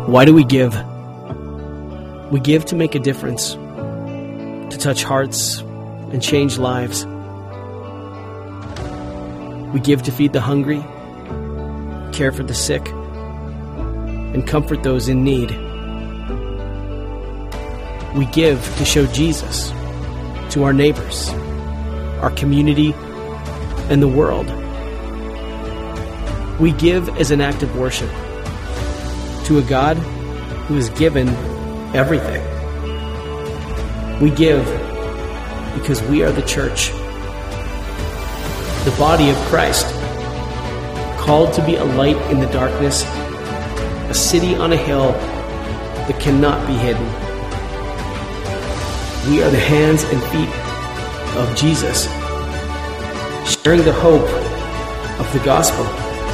Why do we give? We give to make a difference, to touch hearts and change lives. We give to feed the hungry, care for the sick, and comfort those in need. We give to show Jesus to our neighbors, our community, and the world. We give as an act of worship to a God who has given everything. We give because we are the church, the body of Christ, called to be a light in the darkness, a city on a hill that cannot be hidden. We are the hands and feet of Jesus, sharing the hope of the gospel.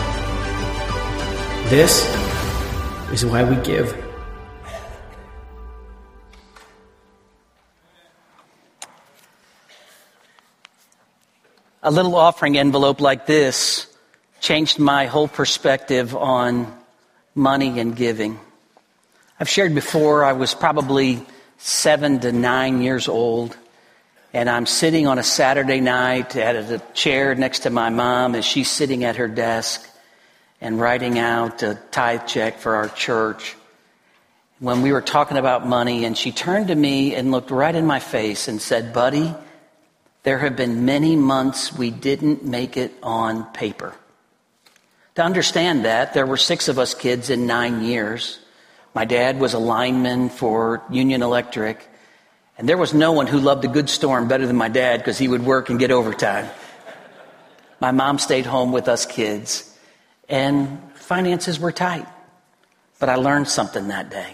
This is why we give. A little offering envelope like this changed my whole perspective on money and giving. I've shared before, I was probably 7 to 9 years old, and I'm sitting on a Saturday night at a chair next to my mom as she's sitting at her desk and writing out a tithe check for our church. When we were talking about money, and she turned to me and looked right in my face and said, "Buddy, there have been many months we didn't make it on paper." To understand that, there were 6 of us kids in 9 years. My dad was a lineman for Union Electric, and there was no one who loved a good storm better than my dad because he would work and get overtime. My mom stayed home with us kids, and finances were tight. But I learned something that day.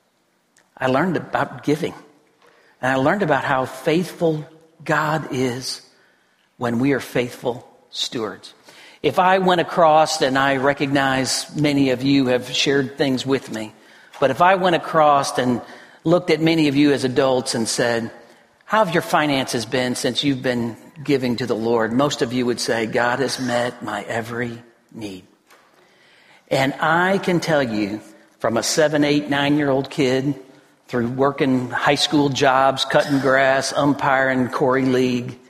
I learned about giving, and I learned about how faithful God is when we are faithful stewards. If I went across, and I recognize many of you have shared things with me, but if I went across and looked at many of you as adults and said, "How have your finances been since you've been giving to the Lord?" Most of you would say, "God has met my every need." And I can tell you, from a 7, 8, 9-year-old kid through working high school jobs, cutting grass, umpiring Corey League,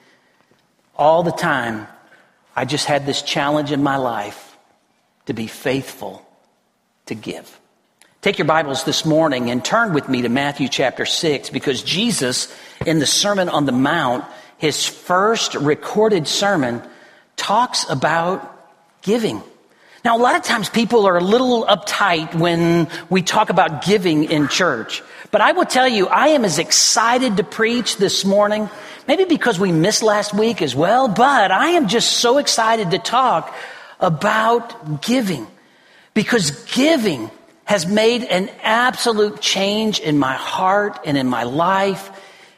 all the time, I just had this challenge in my life to be faithful to give. Take your Bibles this morning and turn with me to Matthew chapter 6, because Jesus, in the Sermon on the Mount, his first recorded sermon, talks about giving. Now, a lot of times people are a little uptight when we talk about giving in church. But I will tell you, I am as excited to preach this morning, maybe because we missed last week as well, but I am just so excited to talk about giving, because giving has made an absolute change in my heart and in my life.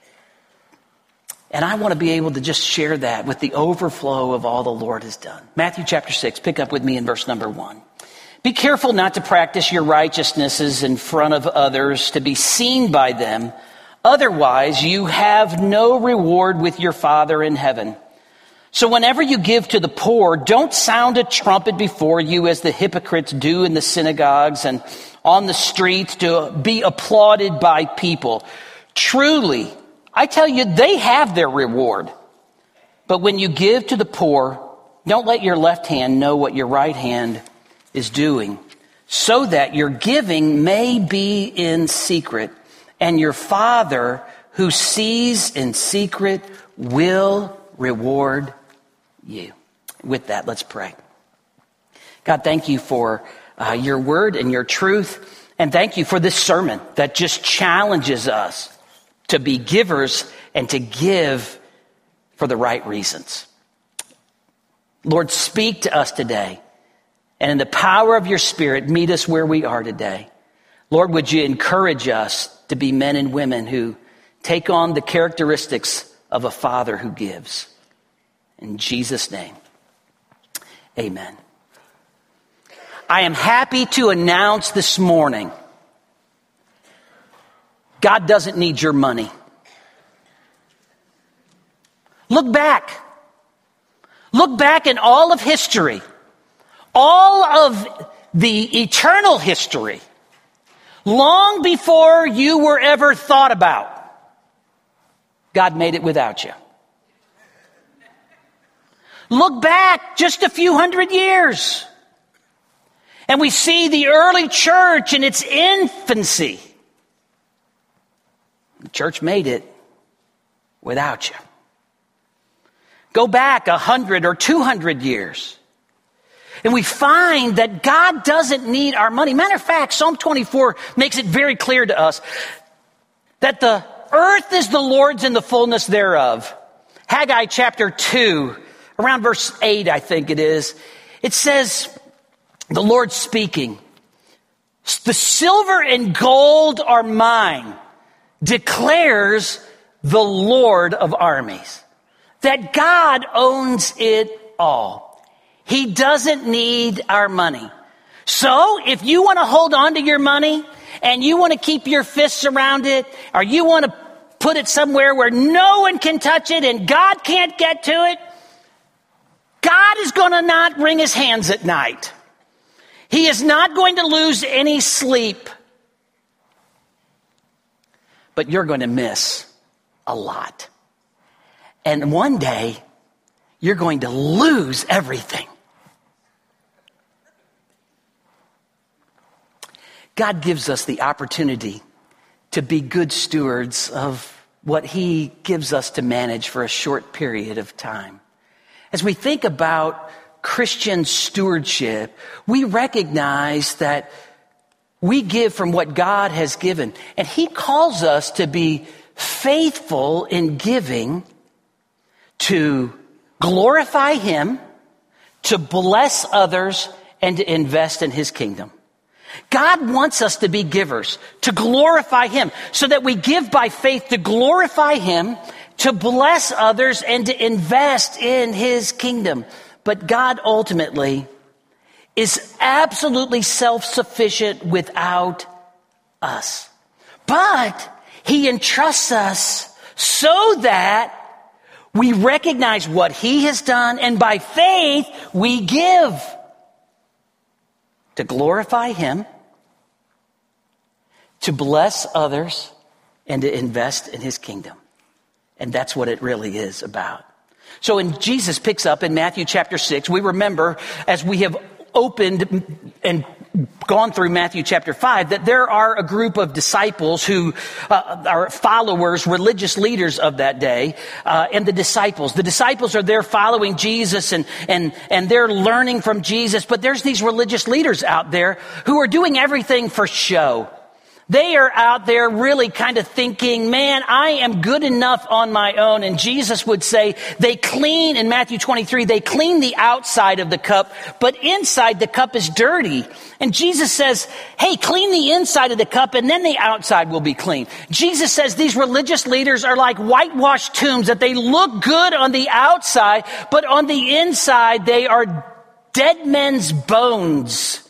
And I want to be able to just share that with the overflow of all the Lord has done. Matthew chapter 6, pick up with me in verse number 1. "Be careful not to practice your righteousnesses in front of others to be seen by them. Otherwise, you have no reward with your Father in heaven. So whenever you give to the poor, don't sound a trumpet before you as the hypocrites do in the synagogues and on the streets to be applauded by people. Truly, I tell you, they have their reward. But when you give to the poor, don't let your left hand know what your right hand is doing, so that your giving may be in secret, and your Father who sees in secret will reward you." With that, let's pray. God, thank you for your word and your truth, and thank you for this sermon that just challenges us to be givers and to give for the right reasons. Lord, speak to us today, and in the power of your Spirit, meet us where we are today. Lord, would you encourage us to be men and women who take on the characteristics of a father who gives. In Jesus' name, amen. I am happy to announce this morning, God doesn't need your money. Look back. Look back in all of history, all of the eternal history. long before you were ever thought about, God made it without you. Look back just a few hundred years, and we see the early church in its infancy. The church made it without you. Go back 100 or 200 years, and we find that God doesn't need our money. Matter of fact, Psalm 24 makes it very clear to us that the earth is the Lord's and the fullness thereof. Haggai chapter 2, around verse 8, I think it is. It says, the Lord speaking, the silver and gold are mine, declares the Lord of armies. That God owns it all. He doesn't need our money. So if you want to hold on to your money and you want to keep your fists around it, or you want to put it somewhere where no one can touch it and God can't get to it, God is going to not wring his hands at night. He is not going to lose any sleep. But you're going to miss a lot. And one day, you're going to lose everything. God gives us the opportunity to be good stewards of what he gives us to manage for a short period of time. As we think about Christian stewardship, we recognize that we give from what God has given. And he calls us to be faithful in giving, to glorify him, to bless others, and to invest in his kingdom. God wants us to be givers, to glorify him, so that we give by faith to glorify him, to bless others, and to invest in his kingdom. But God ultimately is absolutely self-sufficient without us. But he entrusts us so that we recognize what he has done, and by faith we give to glorify him, to bless others, and to invest in his kingdom. And that's what it really is about. So when Jesus picks up in Matthew chapter 6, we remember, as we have opened and gone through Matthew chapter 5, that there are a group of disciples who are followers, religious leaders of that day, and the disciples. The disciples are there following Jesus and they're learning from Jesus, but there's these religious leaders out there who are doing everything for show. They are out there really kind of thinking, man, I am good enough on my own. And Jesus would say they clean, in Matthew 23, they clean the outside of the cup, but inside the cup is dirty. And Jesus says, hey, clean the inside of the cup and then the outside will be clean. Jesus says these religious leaders are like whitewashed tombs, that they look good on the outside, but on the inside they are dead men's bones.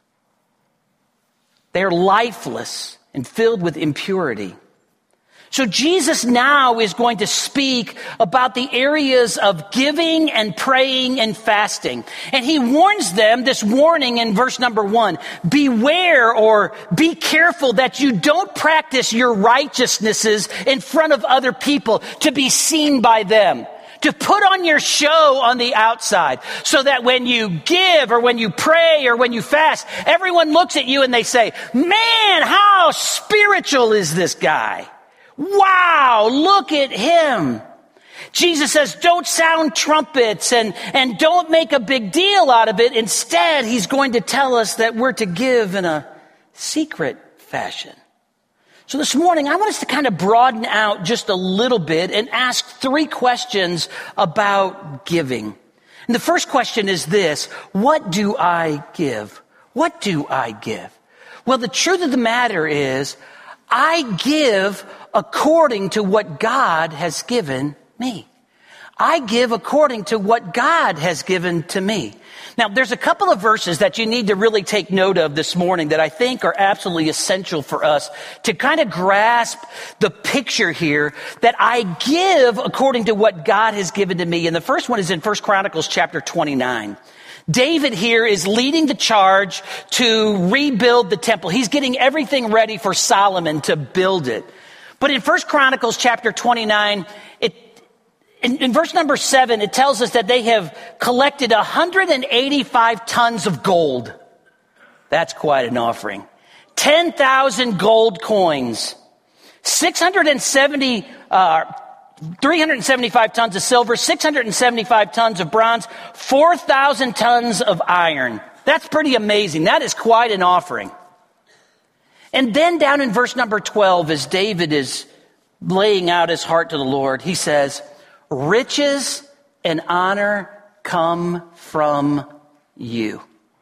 They are lifeless and filled with impurity. So Jesus now is going to speak about the areas of giving and praying and fasting. And he warns them this warning in verse number 1. Beware, or be careful that you don't practice your righteousnesses in front of other people to be seen by them. To put on your show on the outside, so that when you give or when you pray or when you fast, everyone looks at you and they say, man, how spiritual is this guy? Wow, look at him. Jesus says, don't sound trumpets and don't make a big deal out of it. Instead, he's going to tell us that we're to give in a secret fashion. So this morning, I want us to kind of broaden out just a little bit and ask 3 questions about giving. And the first question is this: what do I give? What do I give? Well, the truth of the matter is, I give according to what God has given me. I give according to what God has given to me. Now, there's a couple of verses that you need to really take note of this morning that I think are absolutely essential for us to kind of grasp the picture here, that I give according to what God has given to me. And the first one is in 1 Chronicles chapter 29. David here is leading the charge to rebuild the temple. He's getting everything ready for Solomon to build it. But in 1 Chronicles chapter 29, in verse number 7, it tells us that they have collected 185 tons of gold. That's quite an offering. 10,000 gold coins, 375 tons of silver, 675 tons of bronze, 4,000 tons of iron. That's pretty amazing. That is quite an offering. And then down in verse number 12, as David is laying out his heart to the Lord, he says, riches and honor come from you.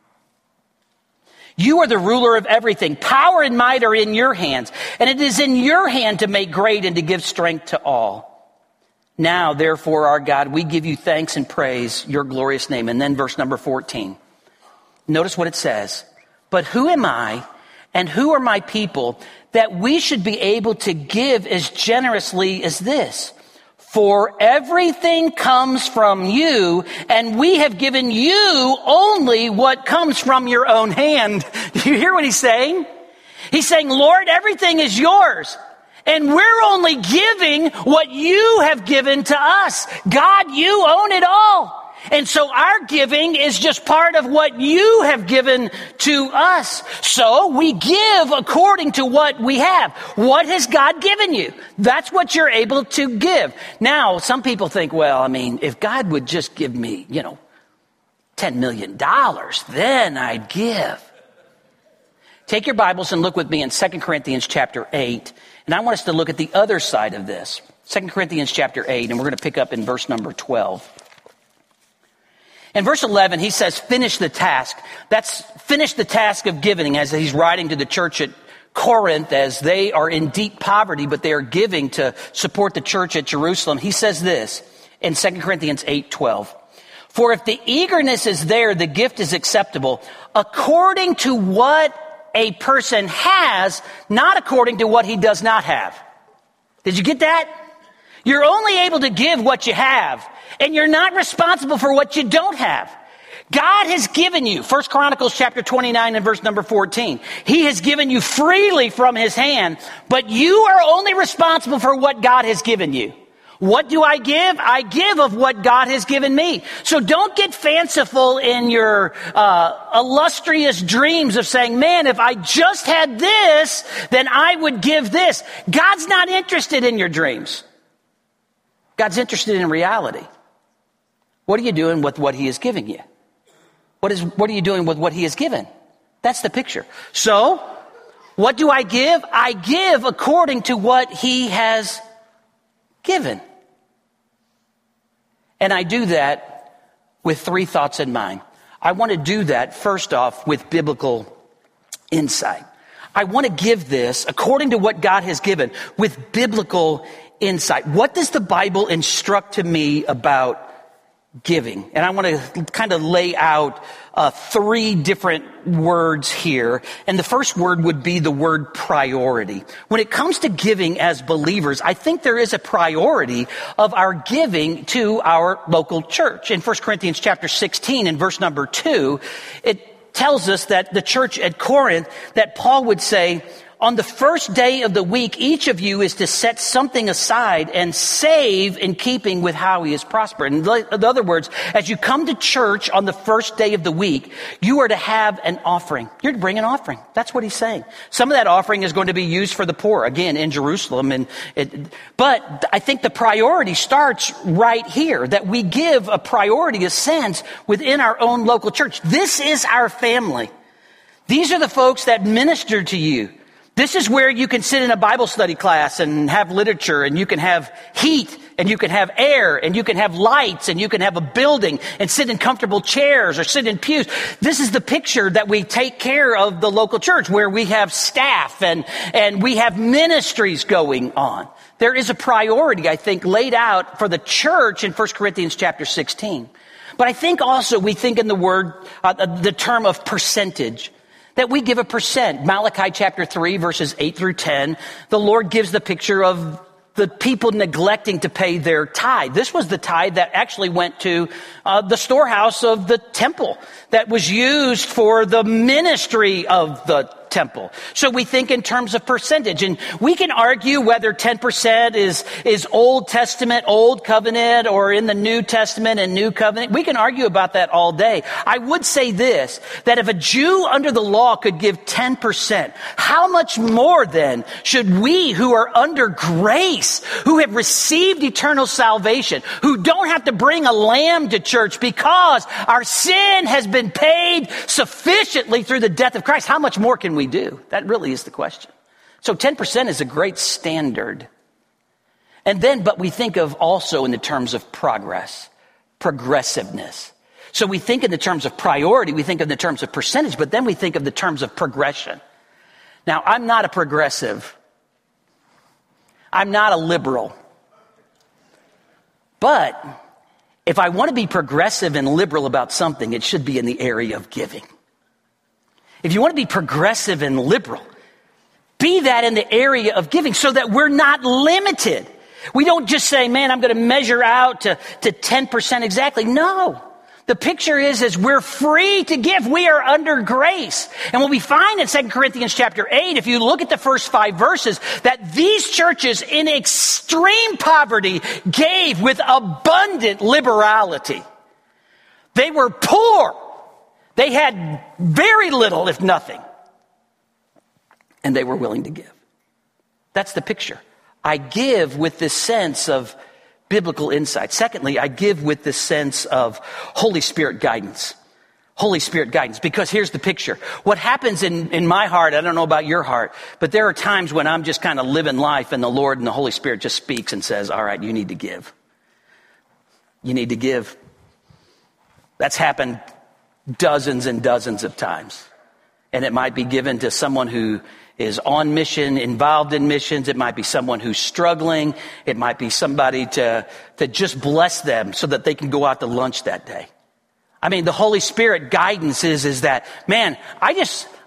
You are the ruler of everything. Power and might are in your hands, and it is in your hand to make great and to give strength to all. Now, therefore, our God, we give you thanks and praise your glorious name. And then verse number 14. Notice what it says. But who am I and who are my people that we should be able to give as generously as this? For everything comes from you, and we have given you only what comes from your own hand. Do you hear what he's saying? He's saying, Lord, everything is yours, and we're only giving what you have given to us. God, you own it all. And so our giving is just part of what you have given to us. So we give according to what we have. What has God given you? That's what you're able to give. Now, some people think, well, I mean, if God would just give me, $10 million, then I'd give. Take your Bibles and look with me in 2 Corinthians chapter 8. And I want us to look at the other side of this. 2 Corinthians chapter 8, and we're going to pick up in verse number 12. In verse 11, he says, finish the task. That's finish the task of giving, as he's writing to the church at Corinth, as they are in deep poverty, but they are giving to support the church at Jerusalem. He says this in 2 Corinthians 8:12. For if the eagerness is there, the gift is acceptable according to what a person has, not according to what he does not have. Did you get that? You're only able to give what you have, and you're not responsible for what you don't have. God has given you, 1 Chronicles chapter 29 and verse number 14. He has given you freely from his hand, but you are only responsible for what God has given you. What do I give? I give of what God has given me. So don't get fanciful in your illustrious dreams of saying, man, if I just had this, then I would give this. God's not interested in your dreams. God's interested in reality. What are you doing with what he is giving you? What are you doing with what he has given? That's the picture. So, what do I give? I give according to what he has given. And I do that with three thoughts in mind. I want to do that, first off, with biblical insight. I want to give this according to what God has given, with biblical insight. What does the Bible instruct to me about giving? And I want to kind of lay out three different words here. And the first word would be the word priority. When it comes to giving as believers, I think there is a priority of our giving to our local church. In 1 Corinthians chapter 16 and verse number 2, it tells us that the church at Corinth, that Paul would say, on the first day of the week, each of you is to set something aside and save in keeping with how he is prospering. In other words, as you come to church on the first day of the week, you are to have an offering. You're to bring an offering. That's what he's saying. Some of that offering is going to be used for the poor, again, in Jerusalem. But I think the priority starts right here, that we give a priority, a sense, within our own local church. This is our family. These are the folks that minister to you. This is where you can sit in a Bible study class and have literature, and you can have heat, and you can have air, and you can have lights, and you can have a building and sit in comfortable chairs or sit in pews. This is the picture that we take care of the local church, where we have staff and we have ministries going on. There is a priority, I think, laid out for the church in 1 Corinthians chapter 16. But I think also we think in the term of percentage. That we give a percent. Malachi chapter 3, verses 8 through 10, the Lord gives the picture of the people neglecting to pay their tithe. This was the tithe that actually went to the storehouse of the temple that was used for the ministry of the temple. So we think in terms of percentage, and we can argue whether 10% is Old Testament, Old Covenant, or in the New Testament and New Covenant. We can argue about that all day. I would say this, that if a Jew under the law could give 10%, how much more then should we who are under grace, who have received eternal salvation, who don't have to bring a lamb to church because our sin has been paid sufficiently through the death of Christ, how much more can we do? That really is the question. So 10% is a great standard. And then, but we think of also in the terms of progress, progressiveness. So we think in the terms of priority, we think in the terms of percentage, but then we think of the terms of progression. Now, I'm not a progressive. I'm not a liberal. But if I want to be progressive and liberal about something, it should be in the area of giving. If you want to be progressive and liberal, be that in the area of giving so that we're not limited. We don't just say, man, I'm going to measure out to 10% exactly. No. The picture is we're free to give. We are under grace. And what we find in 2 Corinthians chapter 8, if you look at the first 5 verses, that these churches in extreme poverty gave with abundant liberality. They were poor. They had very little, if nothing. And they were willing to give. That's the picture. I give with this sense of biblical insight. Secondly, I give with this sense of Holy Spirit guidance. Holy Spirit guidance. Because here's the picture. What happens in my heart, I don't know about your heart, but there are times when I'm just kind of living life and the Lord and the Holy Spirit just speaks and says, all right, you need to give. You need to give. That's happened dozens and dozens of times. And it might be given to someone who is on mission, involved in missions. It might be someone who's struggling. It might be somebody to just bless them so that they can go out to lunch that day. I mean, the Holy Spirit guidance is that, man, I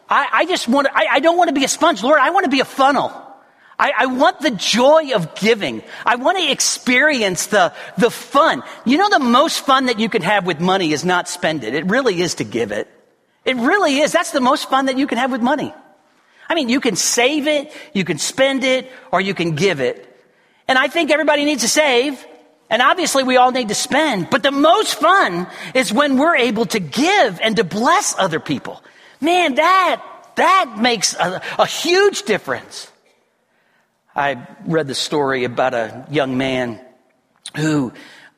don't want to be a sponge, Lord. I want to be a funnel. I want the joy of giving. I want to experience the fun. You know, the most fun that you can have with money is not spend it. It really is to give it. It really is. That's the most fun that you can have with money. I mean, you can save it, you can spend it, or you can give it. And I think everybody needs to save. And obviously we all need to spend. But the most fun is when we're able to give and to bless other people. Man, that makes a huge difference. I read the story about a young man who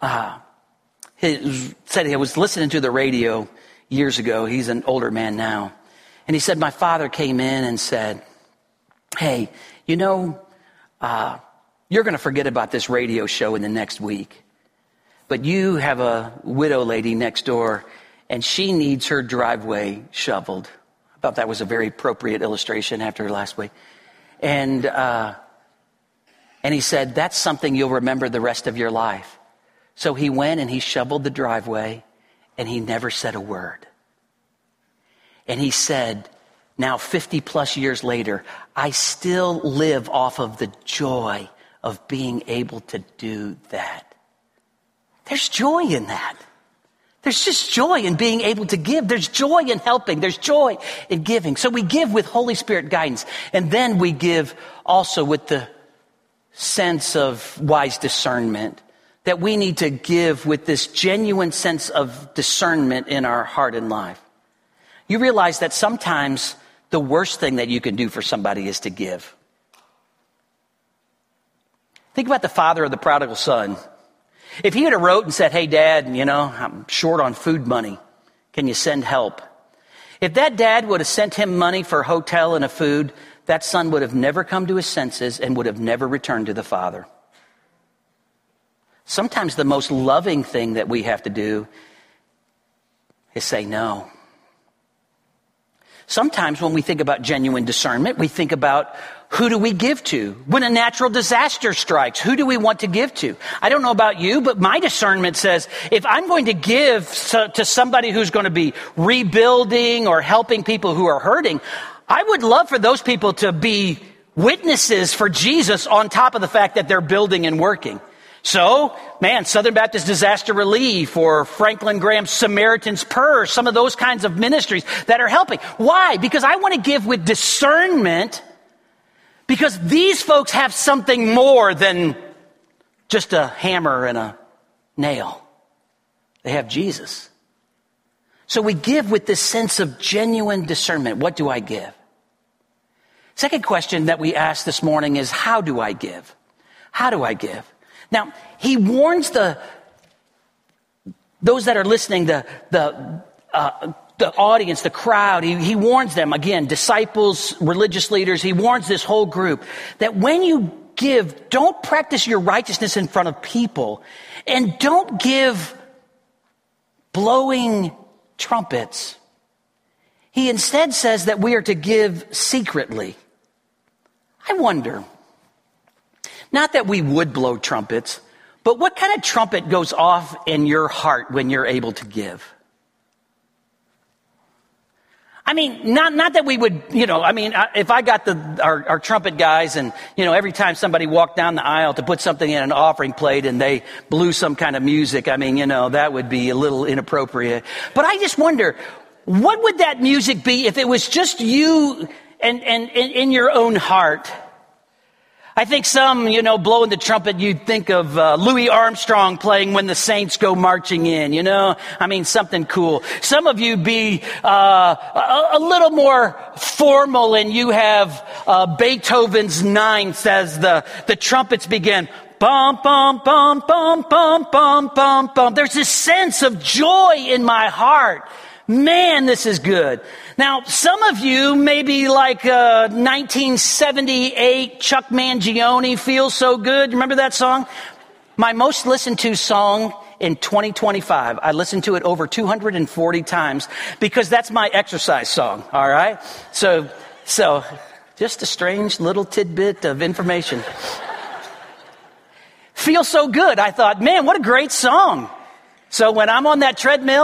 said he was listening to the radio years ago. He's an older man now. And he said, my father came in and said, hey, you know, you're going to forget about this radio show in the next week. But you have a widow lady next door, and she needs her driveway shoveled. I thought that was a very appropriate illustration after last week. And he said, that's something you'll remember the rest of your life. So he went and he shoveled the driveway, and he never said a word. And he said, now 50 plus years later, I still live off of the joy of being able to do that. There's joy in that. There's just joy in being able to give. There's joy in helping. There's joy in giving. So we give with Holy Spirit guidance. And then we give also with the sense of wise discernment, that we need to give with this genuine sense of discernment in our heart and life. You realize that sometimes the worst thing that you can do for somebody is to give. Think about the father of the prodigal son. If he had wrote and said, hey, Dad, you know, I'm short on food money. Can you send help? If that dad would have sent him money for a hotel and a food, that son would have never come to his senses and would have never returned to the father. Sometimes the most loving thing that we have to do is say no. Sometimes when we think about genuine discernment, we think about who do we give to? When a natural disaster strikes, who do we want to give to? I don't know about you, but my discernment says if I'm going to give to somebody who's going to be rebuilding or helping people who are hurting, I would love for those people to be witnesses for Jesus on top of the fact that they're building and working. So, Southern Baptist Disaster Relief or Franklin Graham's Samaritan's Purse, some of those kinds of ministries that are helping. Why? Because I want to give with discernment, because these folks have something more than just a hammer and a nail. They have Jesus. So we give with this sense of genuine discernment. What do I give? Second question that we asked this morning is, how do I give? How do I give? Now, he warns those that are listening, the audience, the crowd, he warns them, again, disciples, religious leaders, he warns this whole group that when you give, don't practice your righteousness in front of people, and don't give blowing trumpets. He instead says that we are to give secretly. I wonder, not that we would blow trumpets, but what kind of trumpet goes off in your heart when you're able to give? I mean, not that we would, if I got our trumpet guys and, every time somebody walked down the aisle to put something in an offering plate and they blew some kind of music, that would be a little inappropriate. But I just wonder, what would that music be if it was just you and in your own heart? I think some, blowing the trumpet, you'd think of Louis Armstrong playing When the Saints Go Marching In, something cool. Some of you be a little more formal, and you have Beethoven's Ninth as the trumpets begin. Bum, bum, bum, bum, bum, bum, bum, bum. There's this sense of joy in my heart. Man, this is good. Now, some of you may be like 1978 Chuck Mangione, Feels So Good. Remember that song? My most listened to song in 2025. I listened to it over 240 times because that's my exercise song, all right? So just a strange little tidbit of information. Feels So Good. I thought, man, what a great song. So when I'm on that treadmill,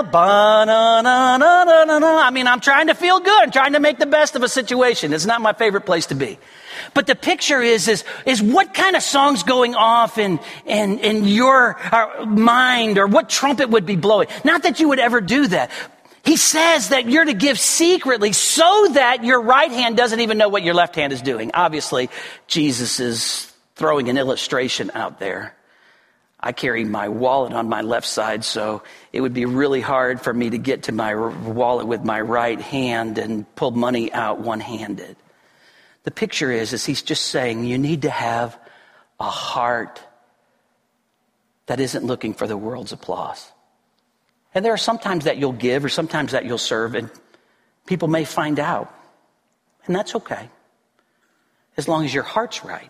I'm trying to feel good. I'm trying to make the best of a situation. It's not my favorite place to be. But the picture is what kind of song's going off in your mind, or what trumpet would be blowing. Not that you would ever do that. He says that you're to give secretly so that your right hand doesn't even know what your left hand is doing. Obviously, Jesus is throwing an illustration out there. I carry my wallet on my left side, so it would be really hard for me to get to my wallet with my right hand and pull money out one-handed. The picture is he's just saying you need to have a heart that isn't looking for the world's applause. And there are sometimes that you'll give or sometimes that you'll serve, and people may find out. And that's okay, as long as your heart's right.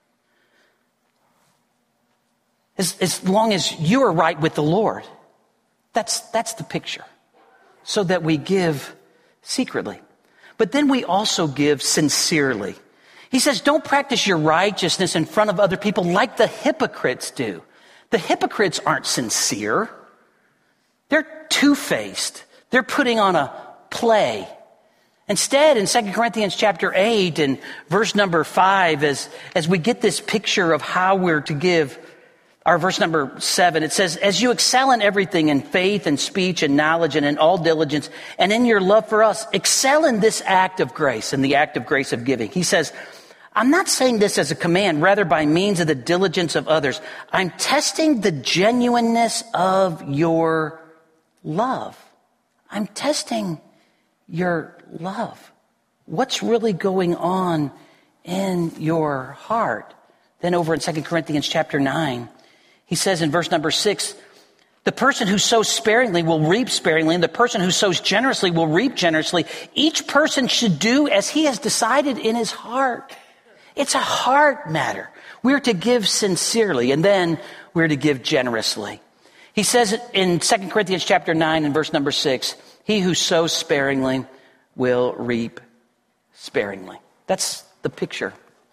As long as you are right with the Lord. That's the picture. So that we give secretly. But then we also give sincerely. He says, don't practice your righteousness in front of other people like the hypocrites do. The hypocrites aren't sincere. They're two-faced. They're putting on a play. Instead, in 2 Corinthians chapter 8 and verse number 5, as we get this picture of how we're to give, our verse number 7, it says, as you excel in everything, in faith and speech and knowledge and in all diligence and in your love for us, excel in this act of grace, in the act of grace of giving. He says, I'm not saying this as a command, rather by means of the diligence of others. I'm testing the genuineness of your love. I'm testing your love. What's really going on in your heart? Then over in 2 Corinthians chapter 9, he says in verse number 6, the person who sows sparingly will reap sparingly, and the person who sows generously will reap generously. Each person should do as he has decided in his heart. It's a heart matter. We're to give sincerely, and then we're to give generously. He says in 2 Corinthians chapter 9 and verse number 6, he who sows sparingly will reap sparingly. That's the picture.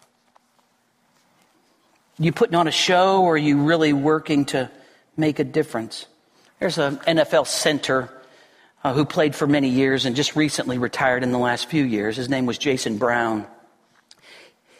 You putting on a show, or are you really working to make a difference? There's an NFL center who played for many years and just recently retired in the last few years. His name was Jason Brown.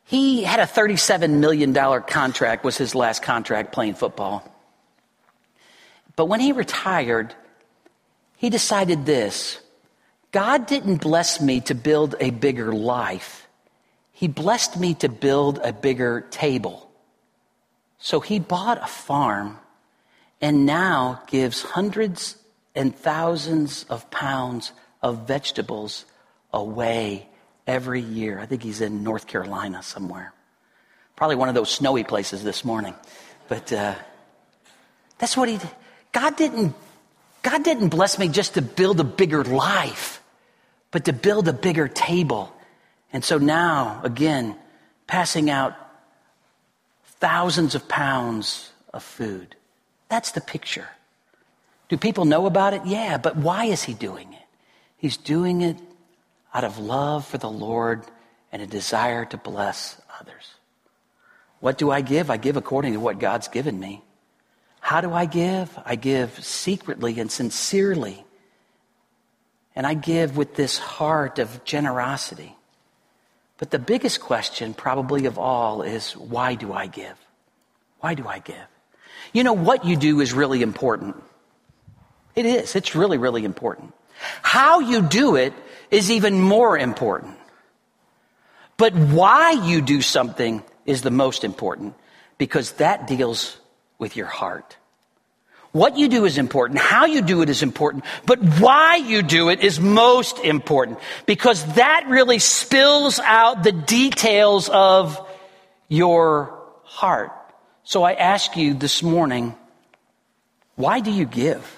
He had a $37 million contract, was his last contract playing football. But when he retired, he decided this: God didn't bless me to build a bigger life. He blessed me to build a bigger table. So he bought a farm and now gives hundreds and thousands of pounds of vegetables away every year. I think he's in North Carolina somewhere. Probably one of those snowy places this morning. But that's what he did. God didn't bless me just to build a bigger life, but to build a bigger table. And so now, again, passing out thousands of pounds of food. That's the picture. Do people know about it? Yeah, but why is he doing it? He's doing it out of love for the Lord and a desire to bless others. What do I give? I give according to what God's given me. How do I give? I give secretly and sincerely. And I give with this heart of generosity. But the biggest question probably of all is, why do I give? Why do I give? You know, what you do is really important. It is. It's really, really important. How you do it is even more important. But why you do something is the most important, because that deals with your heart. What you do is important. How you do it is important. But why you do it is most important, because that really spills out the details of your heart. So I ask you this morning, why do you give?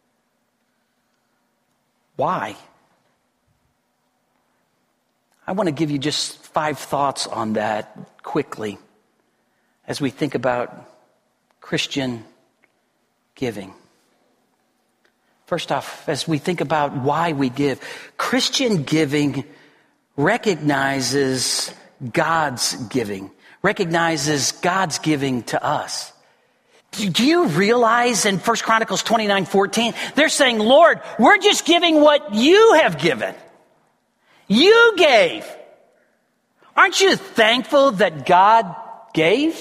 Why? I want to give you just 5 thoughts on that quickly as we think about Christian giving. First off, as we think about why we give, Christian giving recognizes God's giving, recognizes God's giving to us. Do you realize in 1 Chronicles 29:14, they're saying, Lord, we're just giving what you have given. You gave. Aren't you thankful that God gave?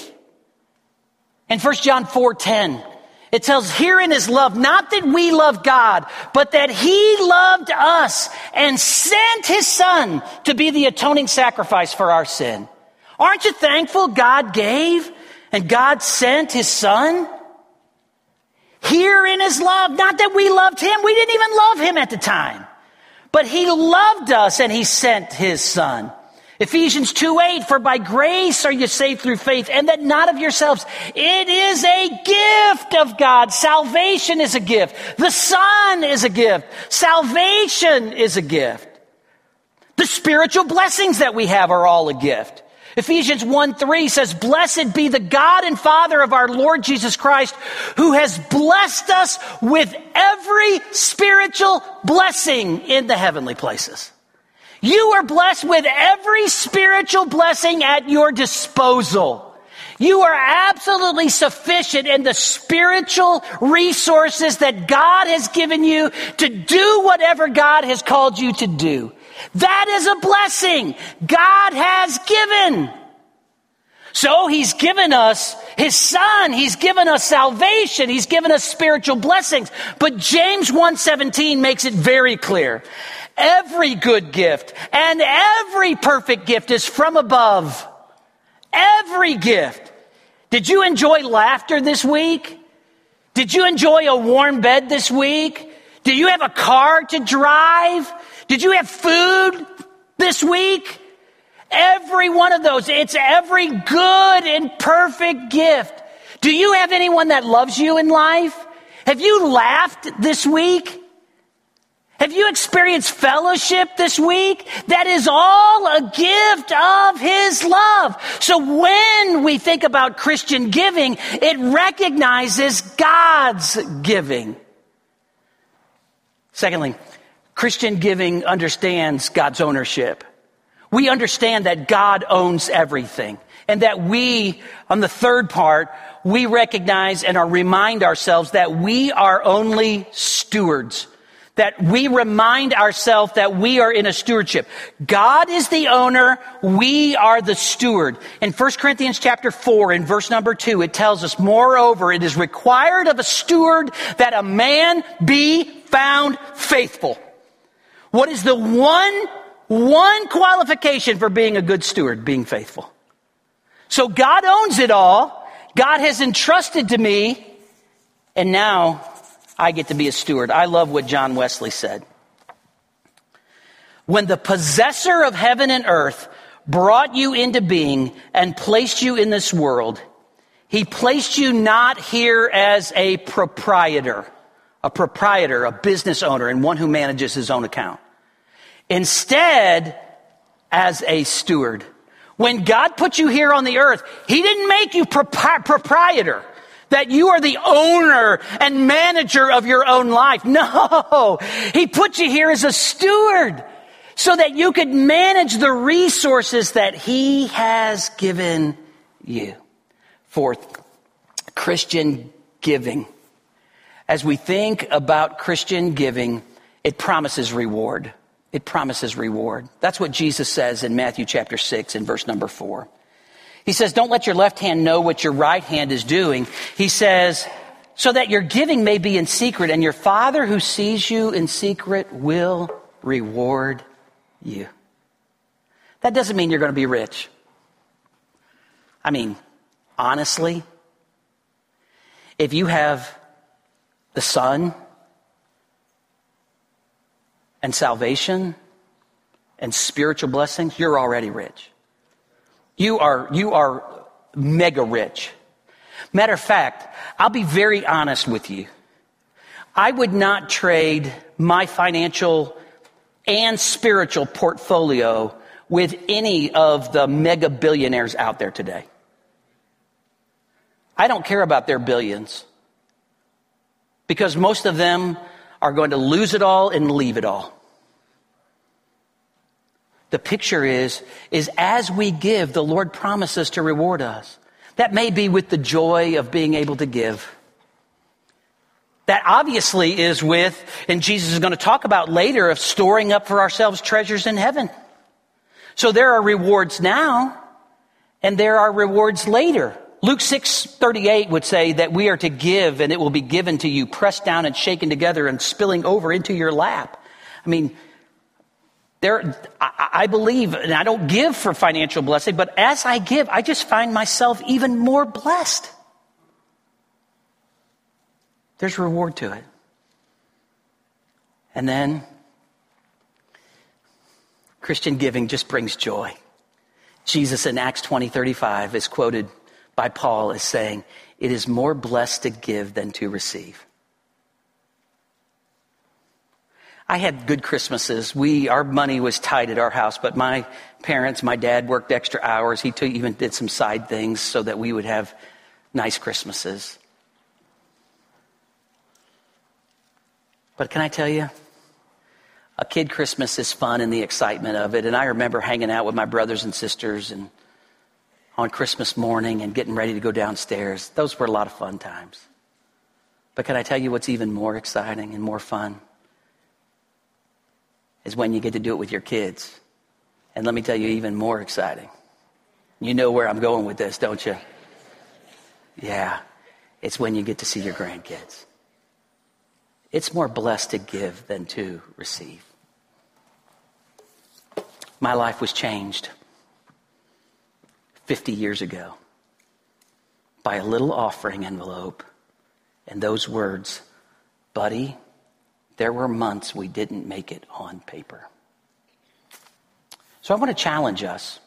In 1 John 4:10, it tells, herein is love, not that we love God, but that he loved us and sent his son to be the atoning sacrifice for our sin. Aren't you thankful God gave and God sent his son? Herein is love, not that we loved him. We didn't even love him at the time. But he loved us and he sent his son. Ephesians 2:8, for by grace are you saved through faith, and that not of yourselves. It is a gift of God. Salvation is a gift. The Son is a gift. Salvation is a gift. The spiritual blessings that we have are all a gift. Ephesians 1:3 says, blessed be the God and Father of our Lord Jesus Christ, who has blessed us with every spiritual blessing in the heavenly places. You are blessed with every spiritual blessing at your disposal. You are absolutely sufficient in the spiritual resources that God has given you to do whatever God has called you to do. That is a blessing God has given. So he's given us his son. He's given us salvation. He's given us spiritual blessings. But James 1:17 makes it very clear. Every good gift and every perfect gift is from above. Every gift. Did you enjoy laughter this week? Did you enjoy a warm bed this week? Did you have a car to drive? Did you have food this week? Every one of those. It's every good and perfect gift. Do you have anyone that loves you in life? Have you laughed this week? Have you experienced fellowship this week? That is all a gift of his love. So when we think about Christian giving, it recognizes God's giving. Secondly, Christian giving understands God's ownership. We understand that God owns everything, and that we, on the third part, we recognize and remind ourselves that we are only stewards. that we remind ourselves that we are in a stewardship. God is the owner. We are the steward. In 1 Corinthians chapter 4, in verse number 2, it tells us, moreover, it is required of a steward that a man be found faithful. What is the one qualification for being a good steward? Being faithful. So God owns it all. God has entrusted to me, and now I get to be a steward. I love what John Wesley said. When the possessor of heaven and earth brought you into being and placed you in this world, he placed you not here as a proprietor, a business owner, and one who manages his own account. Instead, as a steward. When God put you here on the earth, he didn't make you proprietor, that you are the owner and manager of your own life. No, he put you here as a steward so that you could manage the resources that he has given you. Fourth, Christian giving. As we think about Christian giving, it promises reward. It promises reward. That's what Jesus says in Matthew chapter 6 in verse number 4. He says, don't let your left hand know what your right hand is doing. He says, so that your giving may be in secret, and your Father who sees you in secret will reward you. That doesn't mean you're going to be rich. I mean, honestly, if you have the Son and salvation and spiritual blessings, you're already rich. You are mega rich. Matter of fact, I'll be very honest with you. I would not trade my financial and spiritual portfolio with any of the mega billionaires out there today. I don't care about their billions, because most of them are going to lose it all and leave it all. The picture is as we give, the Lord promises to reward us. That may be with the joy of being able to give. That obviously is with, and Jesus is going to talk about later, of storing up for ourselves treasures in heaven. So there are rewards now, and there are rewards later. Luke 6:38 would say that we are to give, and it will be given to you, pressed down and shaken together and spilling over into your lap. I mean, I believe, and I don't give for financial blessing, but as I give, I just find myself even more blessed. There's reward to it. And then, Christian giving just brings joy. Jesus in Acts 20:35 is quoted by Paul as saying, it is more blessed to give than to receive. I had good Christmases. Our money was tight at our house, but my dad worked extra hours. He even did some side things so that we would have nice Christmases. But can I tell you, a kid Christmas is fun and the excitement of it. And I remember hanging out with my brothers and sisters and on Christmas morning and getting ready to go downstairs. Those were a lot of fun times. But can I tell you what's even more exciting and more fun? Is when you get to do it with your kids. And let me tell you, even more exciting. You know where I'm going with this, don't you? Yeah, it's when you get to see your grandkids. It's more blessed to give than to receive. My life was changed 50 years ago by a little offering envelope and those words, buddy, there were months we didn't make it on paper. So I want to challenge us.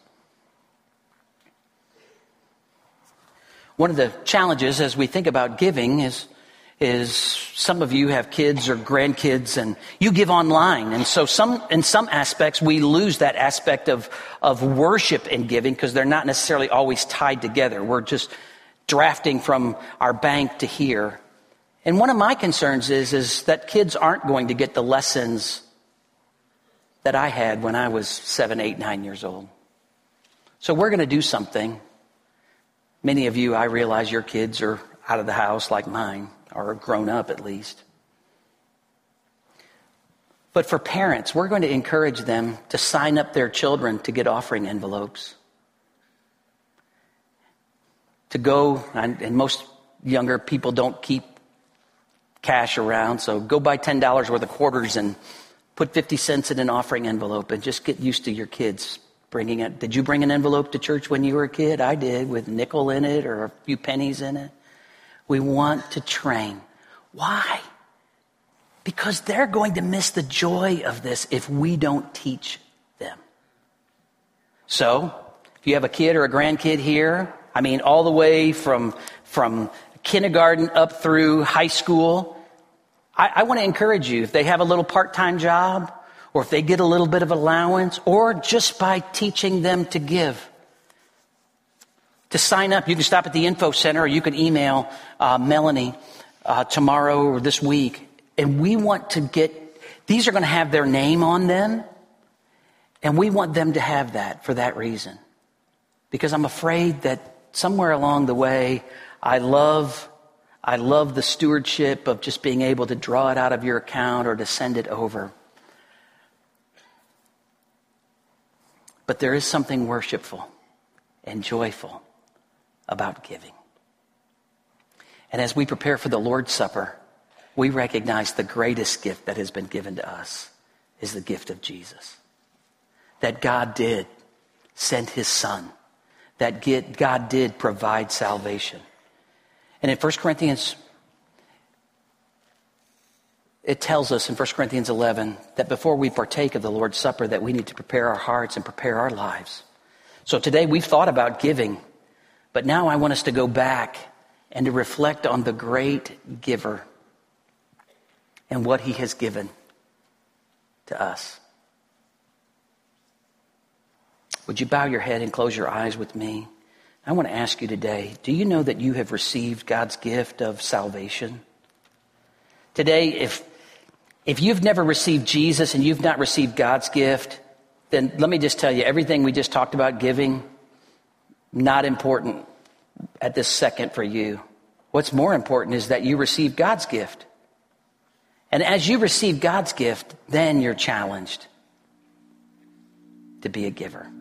One of the challenges as we think about giving is some of you have kids or grandkids and you give online. And so in some aspects, we lose that aspect of worship in giving because they're not necessarily always tied together. We're just drafting from our bank to here. And one of my concerns is that kids aren't going to get the lessons that I had when I was 7, 8, 9 years old. So we're going to do something. Many of you, I realize your kids are out of the house like mine, or grown up at least. But for parents, we're going to encourage them to sign up their children to get offering envelopes. To go, and most younger people don't keep cash around, so go buy $10 worth of quarters and put 50 cents in an offering envelope and just get used to your kids bringing it. Did you bring an envelope to church when you were a kid? I did, with a nickel in it or a few pennies in it. We want to train. Why? Because they're going to miss the joy of this if we don't teach them. So, if you have a kid or a grandkid here, all the way from kindergarten up through high school, I want to encourage you, if they have a little part-time job, or if they get a little bit of allowance, or just by teaching them to give, to sign up. You can stop at the info center, or you can email Melanie tomorrow or this week. And we want to these are going to have their name on them, and we want them to have that for that reason. Because I'm afraid that somewhere along the way, I love the stewardship of just being able to draw it out of your account or to send it over. But there is something worshipful and joyful about giving. And as we prepare for the Lord's Supper, we recognize the greatest gift that has been given to us is the gift of Jesus. That God did send his Son. That God did provide salvation. And in 1 Corinthians, it tells us in 1 Corinthians 11 that before we partake of the Lord's Supper that we need to prepare our hearts and prepare our lives. So today we've thought about giving, but now I want us to go back and to reflect on the great giver and what he has given to us. Would you bow your head and close your eyes with me? I want to ask you today, do you know that you have received God's gift of salvation? Today, if you've never received Jesus and you've not received God's gift, then let me just tell you, everything we just talked about giving, not important at this second for you. What's more important is that you receive God's gift. And as you receive God's gift, then you're challenged to be a giver.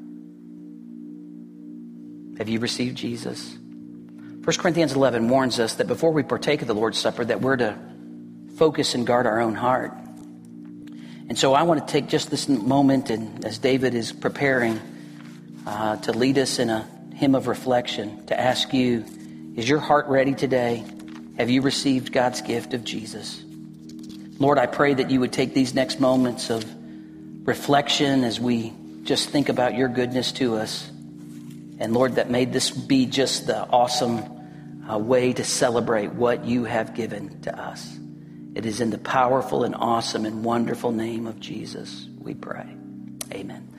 Have you received Jesus? 1 Corinthians 11 warns us that before we partake of the Lord's Supper, that we're to focus and guard our own heart. And so I want to take just this moment, and as David is preparing to lead us in a hymn of reflection, to ask you, is your heart ready today? Have you received God's gift of Jesus? Lord, I pray that you would take these next moments of reflection as we just think about your goodness to us. And Lord, that may this be just the awesome way to celebrate what you have given to us. It is in the powerful and awesome and wonderful name of Jesus we pray. Amen.